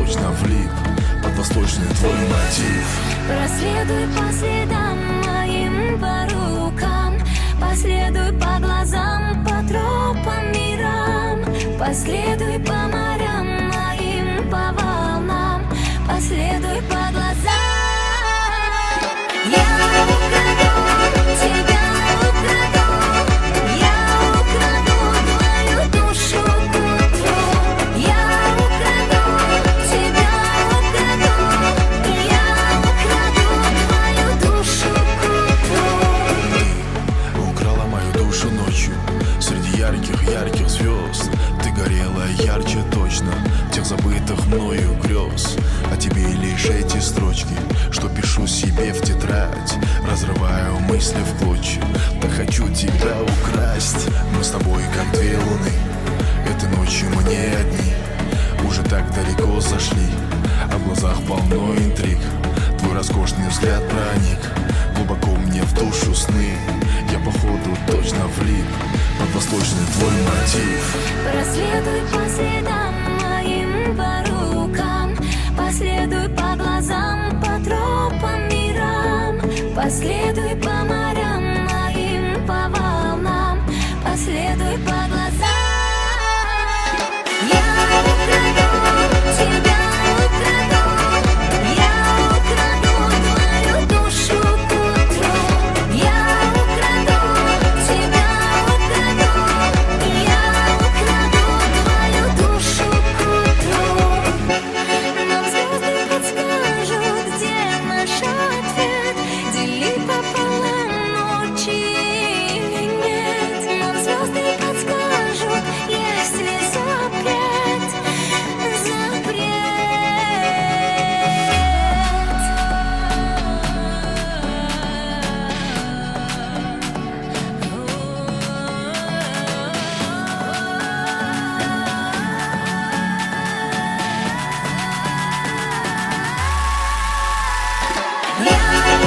точно влип под восточный твой мотив. Проследуй по следам моим, по рукам, последуй по глазам, по тропам мирам, последуй по морям моим, по волнам, последуй по глазам. Я украду тебя, украду, я украду твою душу к утру. Я украду тебя, украду, я украду твою душу к утру. Ты украла мою душу ночью среди ярких звезд. Ты горела ярче точно тех забытых мною грез. А тебе лишь эти строчки, что пишу себе в тетрадь, разрываю мысли в клочья. Так хочу тебя украсть. Мы с тобой как две луны, этой ночью мы не одни. Уже так далеко зашли, а в глазах полно интриг. Твой роскошный взгляд проник глубоко мне в душу сны. Я походу точно влип под восточный твой мотив. Проследуй по следам моим, по рукам, последуй по глазам, по тропам мирам, последуй по морям моим, по волнам, последуй по глазам. Я украду тебя, украду, я украду твою душу к утру. Я украду тебя, украду, я украду твою душу к утру. Нам звезды подскажут, где наш ответ, дели пополам ночи или нет. Нам звезды подскажут, есть ли запрет, запрет. Я